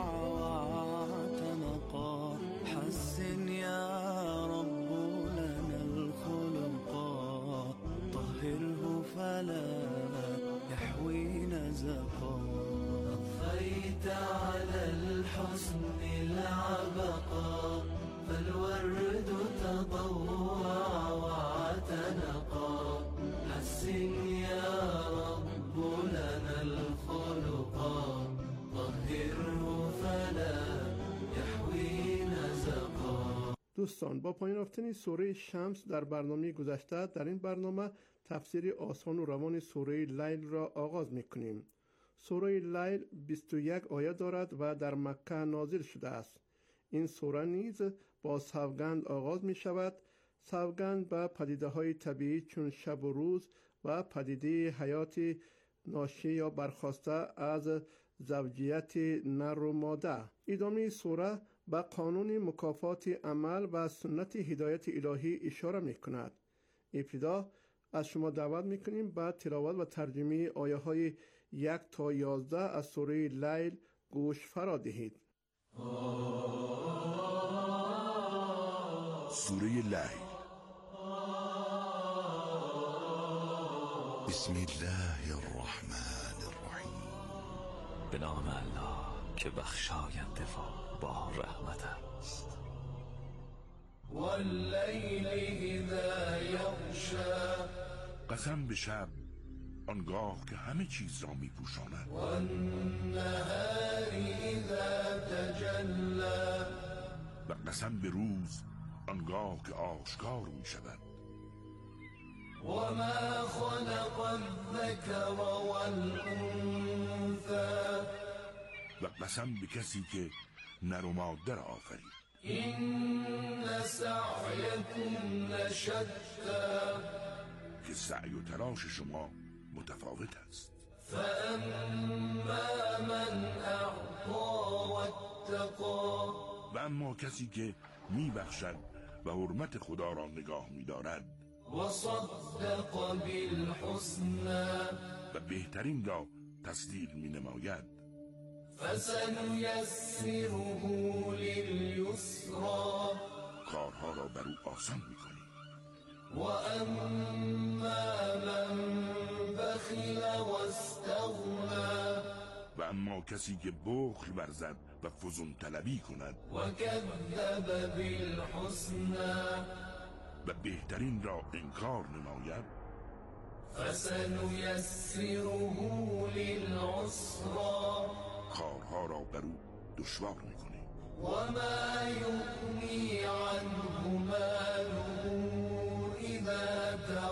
واعتنقا حسن يا رب لنا الخلقا طهره فلا يحوي نزقا. أضفيت على الحسن العبقى فالورد تضوع واعتنقا حسن يا رب لنا الخلقا طهره فلا يحوي نزقا. دوستان، با پایان رفتن سوره شمس در برنامه گذشته، در این برنامه تفسیر آسان و روان سوره لیل را آغاز میکنیم. سوره لیل 21 آیه دارد و در مکه نازل شده است. این سوره نیز با سوگند آغاز می شود. سوگند به پدیده های طبیعی چون شب و روز و پدیده حیات ناشی یا برخواسته از زوجیت نر و ماده. ادامه سوره به قانون مکافات عمل و سنت هدایت الهی اشاره می کند. ابتدا از شما دعوت می کنیم به تلاوت و ترجمه آیه های 1 تا 11 از سوره لیل گوش فرا دهید. سوره لیل. بسم الله الرحمن الرحیم. به نام الله که بخشاینده و با رحمت است. واللیل اذا یغشی. قسم به شب آنگاه که همه چیز را می پوشاند. والنهار اذا تجلی. و قسم به روز آنگاه که آشکار می شود. وما خلق الذکر والانثی. و قسم به کسی که نر و ماده را آفرید. این سعیکم لشتی. که سعی و تلاش شما متفاوت است. فاما من اعطی واتقی. و اما کسی که می بخشد و حرمت خدا را نگاه می دارد. و صدق بالحسنی. و بهترین را تصدیق می نماید. فسنیسره للیسری. کارها را بر او آسان می کنی. و اما من بخل و استغنی. و اما کسی که بخل ورزد و فزون طلبی کند. و کذب بالحسنی. و بهترین را انکار نماید. فسنیسره للعسری. کارها را بر او دشوار میکنی. و ما یغنی عنه ماله اذا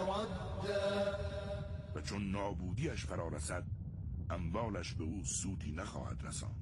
تردی. و چون نابودیش فرا رسد اموالش به او سودی نخواهد رساند.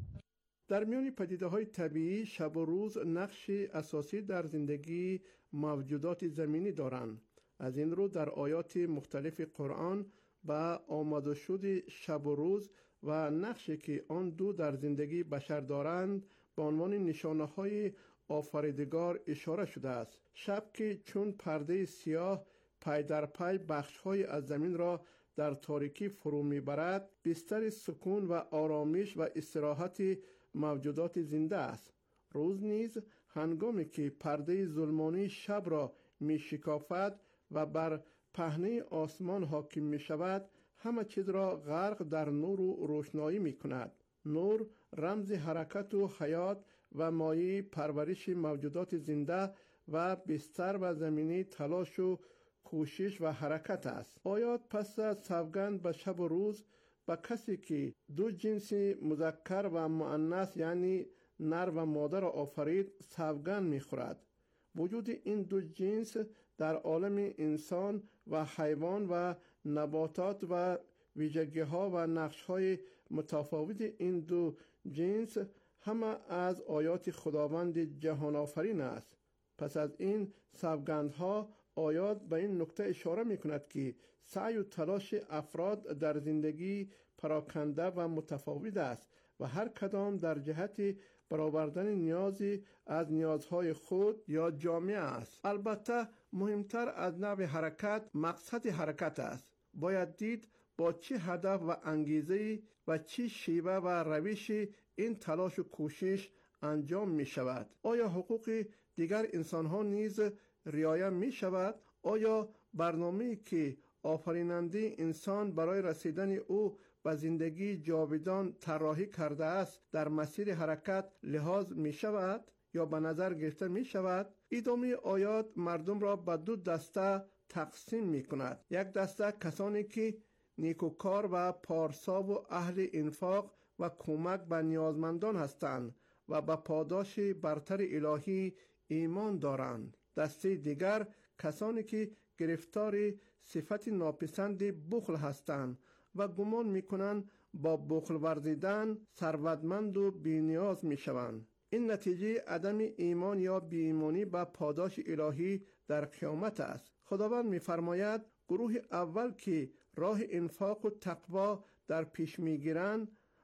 در میان پدیده‌های طبیعی شب و روز نقش اساسی در زندگی موجودات زمینی دارند. از این رو در آیات مختلف قرآن به آمده شد شب و روز و نقشی که آن دو در زندگی بشر دارند به عنوان نشانه‌های آفریدگار اشاره شده است. شب که چون پرده سیاه پای در پای بخش‌های از زمین را در تاریکی فرو میبرد، بستر سکون و آرامش و استراحت موجودات زنده است. روز نیز هنگامی که پرده ظلمانی شب را می شکافد و بر پهنه آسمان حاکم می شود، همه چیز را غرق در نور و روشنایی می کند. نور رمز حرکت و حیات و مایه پرورش موجودات زنده و بستر و زمینی تلاش و کوشش و حرکت است. آیات پس از سوگند به شب و روز به کسی که دو جنس مذکر و مؤنث یعنی نر و ماده را آفرید سوگند می‌خورد. وجود این دو جنس در عالم انسان و حیوان و نباتات و ویژگی‌ها و نقش‌های متفاوت این دو جنس همه از آیات خداوند جهان آفرین است. پس از این سوگندها آیات به این نکته اشاره می کند که سعی و تلاش افراد در زندگی پراکنده و متفاوت است و هر کدام در جهت برآوردن نیازی از نیازهای خود یا جامعه است. البته مهمتر از نوع حرکت مقصد حرکت است. باید دید با چه هدف و انگیزه‌ای و چه شیوه و روش این تلاش و کوشش انجام می شود. آیا حقوق دیگر انسان‌ها نیز رعایت می شود؟ آیا برنامه‌ای که آفریننده انسان برای رسیدن او به زندگی جاودان طراحی کرده است در مسیر حرکت لحاظ می شود یا به نظر گرفته می شود؟ ادامه آیات مردم را به دو دسته تقسیم می کند. یک دسته کسانی که نیکوکار و پارسا و اهل انفاق و کمک به نیازمندان هستند و به پاداش برتر الهی ایمان دارند. دسته دیگر کسانی که گرفتار صفت ناپسند بخل هستند و گمان میکنند با بخل ورزیدن ثروتمند و بی‌نیاز میشوند. این نتیجه عدم ایمان یا بی‌ایمانی به پاداش الهی در قیامت است. خداوند میفرماید گروه اول که راه انفاق و تقوا در پیش میگیرند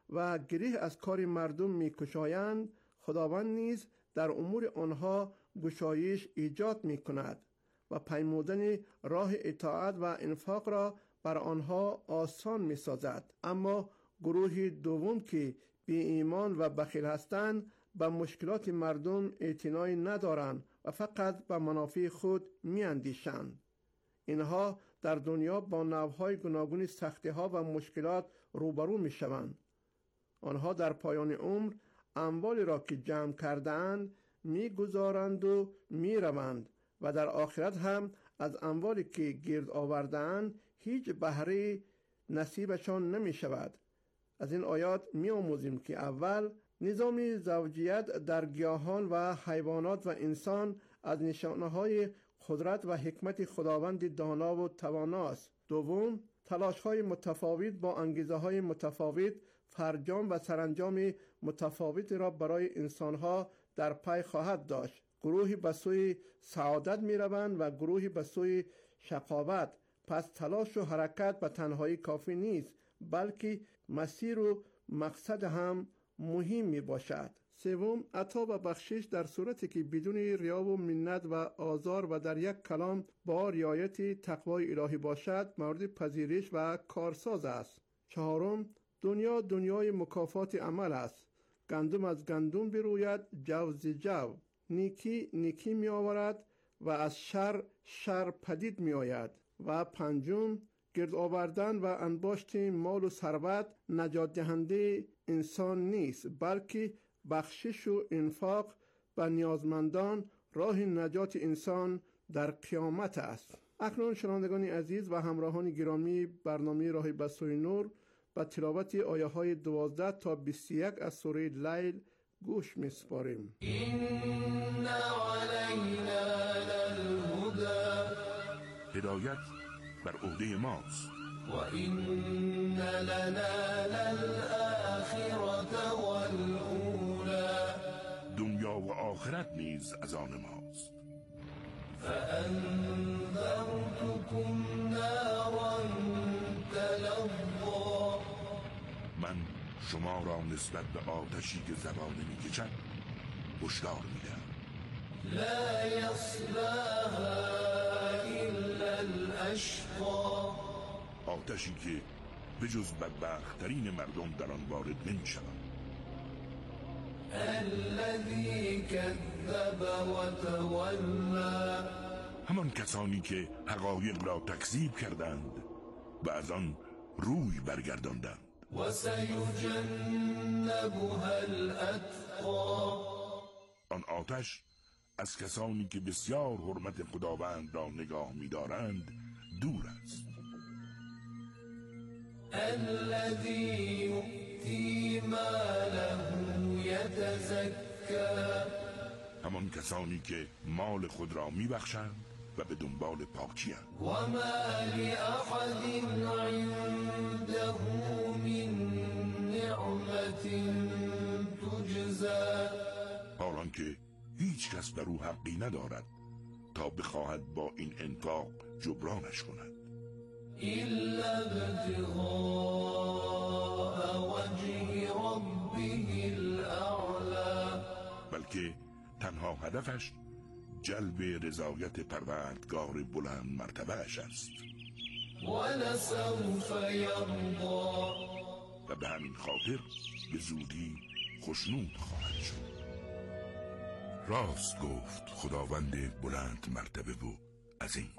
و گره از کار مردم می‌گشایند، خداوند نیز در امور آنها گشایش ایجاد می‌کند و پیمودن راه اطاعت و انفاق را بر آنها آسان می‌سازد. اما گروه دوم که بی ایمان و بخیل هستند به مشکلات مردم اعتنایی ندارند و فقط به منافع خود می‌اندیشند. اینها در دنیا با نوع‌های گوناگون سختی‌ها و مشکلات روبرو می‌شوند. آنها در پایان عمر اموالی را که جمع کرده‌اند می‌گذارند و می‌روند و در آخرت هم از اموالی که گرد آورده‌اند هیچ بهره نصیبشان نمی‌شود. از این آیات می‌آموزیم که اول نظام زوجیت در گیاهان و حیوانات و انسان از نشانه‌های قدرت و حکمت خداوند دانا و توانا است. دوم، تلاش‌های متفاوت با انگیزه‌های متفاوت فرجام و سرانجام متفاوت را برای انسان‌ها در پی خواهد داشت. گروهی به سوی سعادت می‌روند و گروهی به سوی شقاوت. پس تلاش و حرکت به تنهایی کافی نیست، بلکه مسیر و مقصد هم مهم می باشد. سوم، عطا و بخشش در صورتی که بدون ریا و منت و آزار و در یک کلام با رعایت تقوای الهی باشد مورد پذیرش و کارساز است. چهارم، دنیا دنیای مکافات عمل است. گندم از گندم بروید، جو ز جو. نیکی نیکی می آورد و از شر شر پدید می آید. و پنجم، گرد آوردن و انباشت مال و ثروت نجات دهنده انسان نیست، بلکه بخشش و انفاق به نیازمندان راه نجات انسان در قیامت است. اکنون شنوندگان عزیز و همراهان گرامی، برنامه راه به سوی نور با تلاوت آیه های 12 تا 21 از سوره لیل گوش می‌سپاریم. این علینا للهدی، هدایت بر عهده ماست. و این لنا للآخرة والأولی، دنیا و آخرت نیز از آن ماست. فأنذرتكم نارا تلظی، من شما را نسبت به آتشی که زبانه می‌کشد هشدار می‌دهم. لا یصلاها الا الاشقی، آتشی که به جز بدبخت‌ترین مردم در آن وارد نمی‌شوند. الذی کذب و تولی، همان کسانی که حقایق را تکذیب کردند و از آن روی برگرداندند. و سیجنبها الاتقی، آن آتش از کسانی که بسیار حرمت خداوند را نگاه می‌دارند دور است. الذی یؤتی ماله یتزکی، همان کسانی که مال خود را می‌بخشند و به دنبال پاکی اند. و ما لأحد عنده من نعمت تجزی، حالان که هیچ کس بر او حقی ندارد تا بخواهد با این انفاق جبرانش کند. الا ابتغاء وجه ربه الاعلی، بلکه تنها هدفش جلب رضایت پروردگار بلند مرتبه اش است. ولسوف یرضی، و به همین خاطر به زودی خوشنود خواهد شد. راست گفت خداوند بلند مرتبه و عظیم.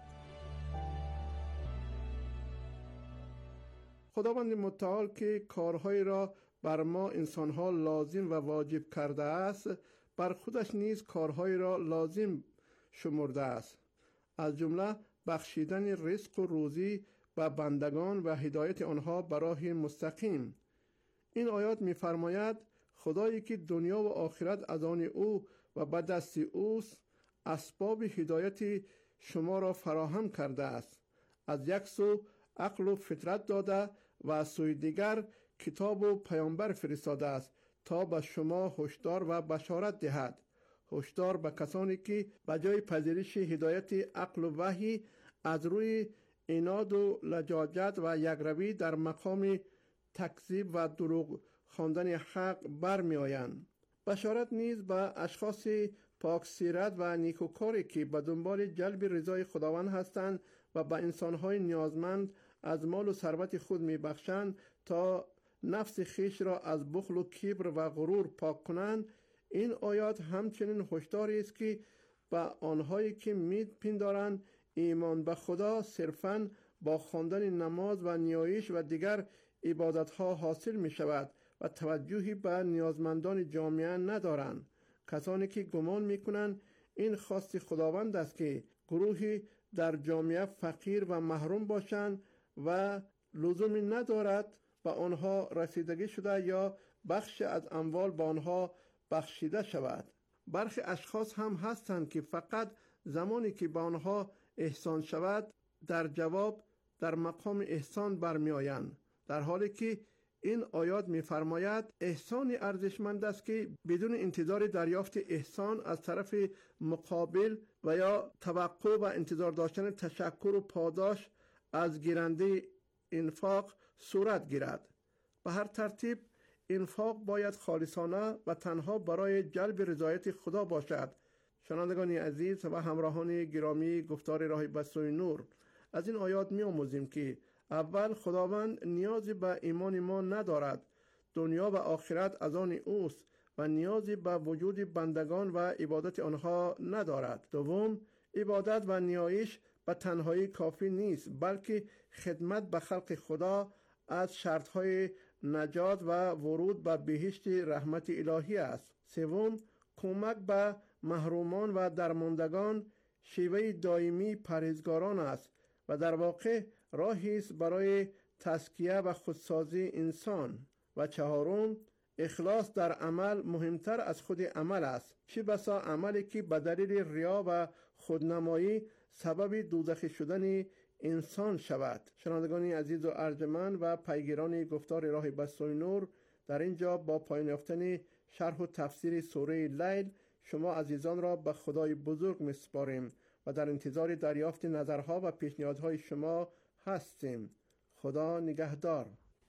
خداوند متعال که کارهایی را بر ما انسانها لازم و واجب کرده است، بر خودش نیز کارهایی را لازم شمرده است، از جمله بخشیدن رزق و روزی به بندگان و هدایت آنها به راه مستقیم. این آیات می‌فرماید خدایی که دنیا و آخرت از آن او و به دست اوست، اسباب هدایت شما را فراهم کرده است. از یک سو عقل و فطرت داده و از سوی دیگر کتاب و پیامبر فرستاده است تا به شما هشدار و بشارت دهد. هشدار به کسانی که به جای پذیرش هدایت عقل و وحی از روی عناد و لجاجت و یکروی در مقام تکذیب و دروغ خواندن حق برمی آیند. بشارت نیز به اشخاص پاک سیرت و نیکوکاری که به دنبال جلب رضای خداوند هستند و به انسانهای نیازمند از مال و ثروت خود می بخشند تا نفس خیش را از بخل و کبر و غرور پاک کنند. این آیات همچنین هشداری است که به آنهایی که می‌پندارند ایمان به خدا صرفاً با خواندن نماز و نیایش و دیگر عبادت‌ها حاصل می‌شود و توجهی به نیازمندان جامعه ندارند. کسانی که گمان می‌کنند این خواست خداوند است که گروهی در جامعه فقیر و محروم باشند و لزومی ندارد به آنها رسیدگی شده یا بخش از اموال به آنها بخشیده شود. برخی اشخاص هم هستند که فقط زمانی که به آنها احسان شود در جواب در مقام احسان برمی آیند، در حالی که این آیات می فرماید احسان ارزشمند است که بدون انتظار دریافت احسان از طرف مقابل و یا توقع و انتظار داشتن تشکر و پاداش از گیرنده انفاق صورت گیرد. به هر ترتیب انفاق باید خالصانه و تنها برای جلب رضایت خدا باشد. شنوندگان عزیز و همراهان گرامی گفتار راه به سوی نور، از این آیات می آموزیم که اول خداوند نیازی به ایمان ما ندارد. دنیا و آخرت از آن اوست و نیازی به وجود بندگان و عبادت آنها ندارد. دوم، عبادت و نیایش به تنهایی کافی نیست، بلکه خدمت به خلق خدا از شرطهای نجات و ورود به بهشت رحمت الهی است. سوم، کمک به محرومان و درماندگان شیوه دائمی پرهیزگاران است و در واقع راهی است برای تزکیه و خودسازی انسان. و چهارم، اخلاص در عمل مهمتر از خود عمل است. چه بسا عملی که به دلیل ریا و خودنمایی سبب دوزخی شدن انسان شود. شنوندگان عزیز و ارجمند و پیگیران گفتار راه به سوی نور، در اینجا با پایان یافتن شرح و تفسیر سوره لیل شما عزیزان را به خدای بزرگ می‌سپاریم و در انتظار دریافت نظرها و پیشنهادهای شما هستیم. خدا نگهدار.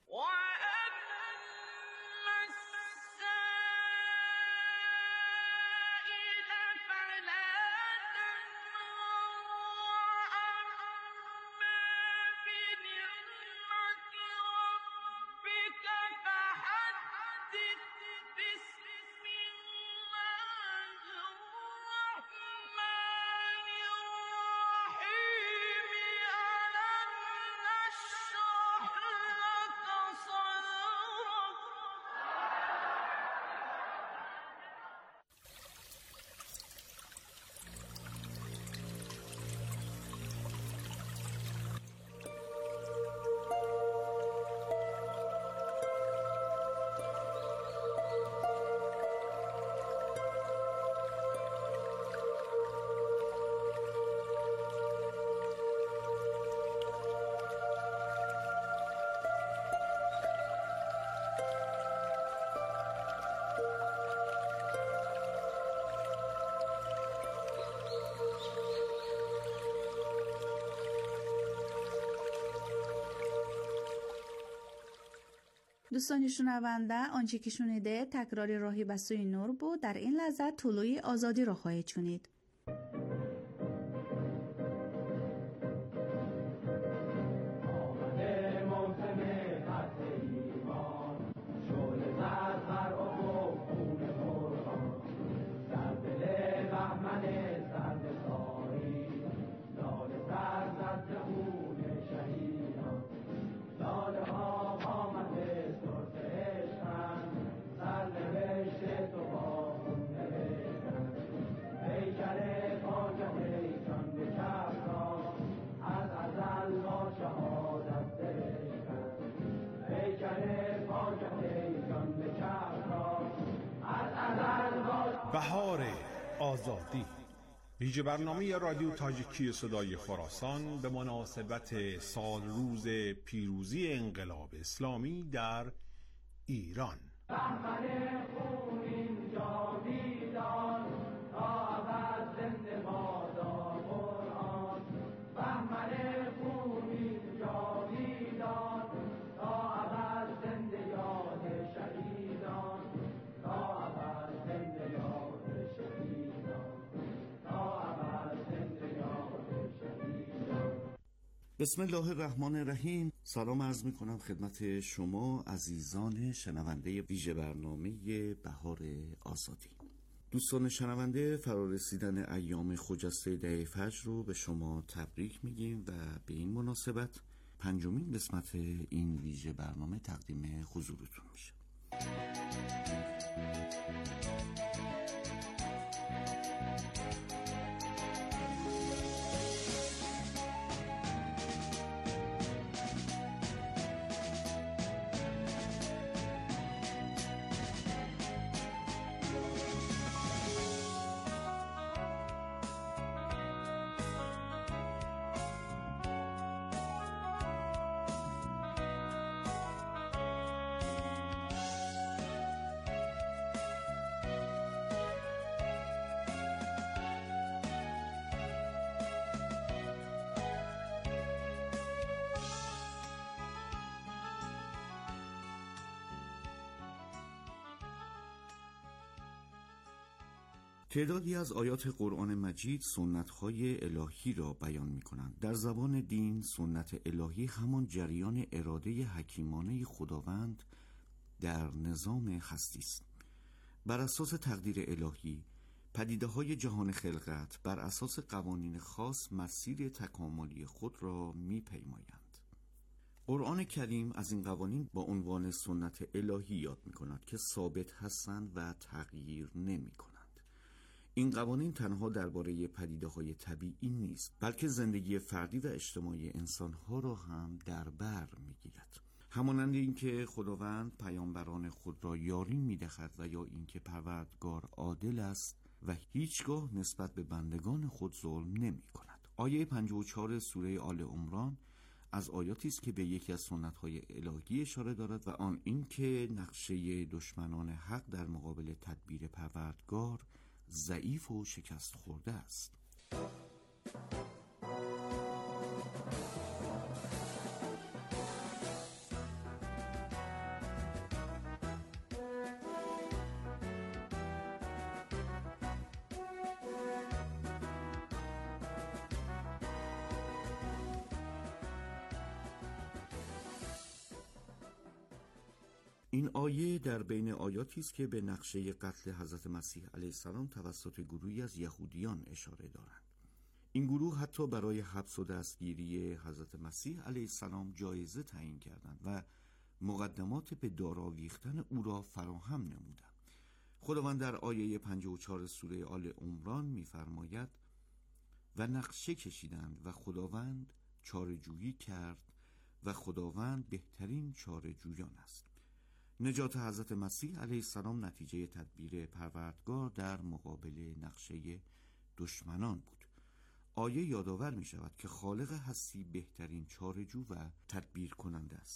دوستان شنونده، آنچه که شنیده تکرار راهی به سوی نور بود. در این لحظه طلوع آزادی را خواهید شنید. بهار آزادی، ویژه برنامه رادیو تاجیکی صدای خراسان به مناسبت سال روز پیروزی انقلاب اسلامی در ایران. بسم الله الرحمن الرحیم. سلام عرض می کنم خدمت شما عزیزان شنونده ویژه برنامه بهار آزادی. دوستان شنونده، فرارسیدن ایام خجسته دهه فجر رو به شما تبریک میگیم و به این مناسبت 5مین قسمت این ویژه برنامه تقدیم حضورتون میشه. تعدادی از آیات قرآن مجید سنت‌های الهی را بیان می‌کنند. در زبان دین سنت الهی همان جریان اراده حکیمانه خداوند در نظام هستی است. بر اساس تقدیر الهی پدیده‌های جهان خلقت بر اساس قوانین خاص مسیر تکاملی خود را می‌پیمایند. قرآن کریم از این قوانین با عنوان سنت الهی یاد می‌کند که ثابت هستند و تغییر نمی‌کنند. این قوانین تنها درباره پدیده‌های طبیعی نیست، بلکه زندگی فردی و اجتماعی انسان‌ها را هم در بر می‌گیرد. همانند اینکه خداوند پیامبران خود را یاری می‌دهد و یا اینکه پروردگار عادل است و هیچگاه نسبت به بندگان خود ظلم نمی‌کند. آیه 54 سوره آل عمران از آیاتی است که به یکی از سنت‌های الهی اشاره دارد و آن این که نقشه دشمنان حق در مقابل تدبیر پروردگار ضعیف و شکست خورده است. این آیه در بین آیاتی است که به نقشه قتل حضرت مسیح علیه السلام توسط گروهی از یهودیان اشاره دارند. این گروه حتی برای حبس و دستگیری حضرت مسیح علیه السلام جایزه تعیین کردند و مقدمات به دارآویختن او را فراهم نمودند. خداوند در آیه 54 سوره آل عمران می‌فرماید و نقشه کشیدند و خداوند چاره‌جویی کرد و خداوند بهترین چاره‌جویان است. نجات حضرت مسیح علیه السلام نتیجه تدبیر پروردگار در مقابل نقشه دشمنان بود. آیه یادآور می شود که خالق هستی بهترین چاره‌جو و تدبیر کننده است.